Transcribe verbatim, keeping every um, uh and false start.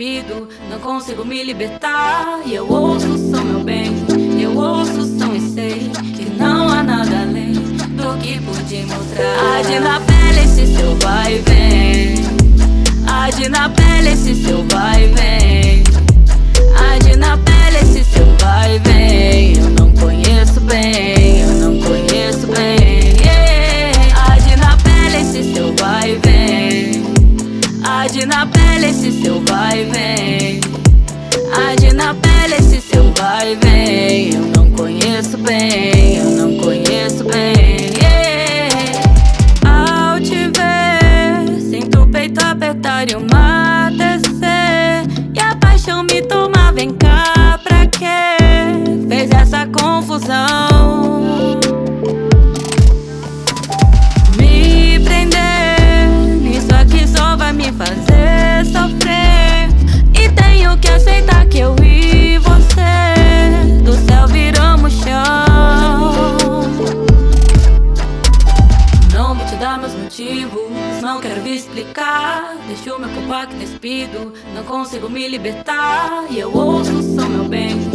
despido, não consigo me libertar. E eu ouço o som, meu bem, eu ouço o som e sei que não há nada além do que pude mostrar. Arde na pele esse seu vai e vem, arde na pele esse seu vai e vem, arde na pele esse seu vai e vem. Eu não conheço bem, eu não conheço bem, yeah. Arde na pele esse seu vai e vem, arde na pele esse seu vai e vem, arde na pele esse seu vai e vem. Eu não conheço bem, eu não conheço bem, yeah. Ao te ver, sinto o peito apertar e o mar descer, e a paixão me toma. Vem cá, pra quê? Fez essa confusão, me prender nisso aqui só vai me fazer sofrer. E tenho que aceitar que eu e você do céu viramos chão. Não vou te dar meus motivos, não quero me explicar. Deixo meu corpo aqui despido, não consigo me libertar. E eu ouço o som, meu bem,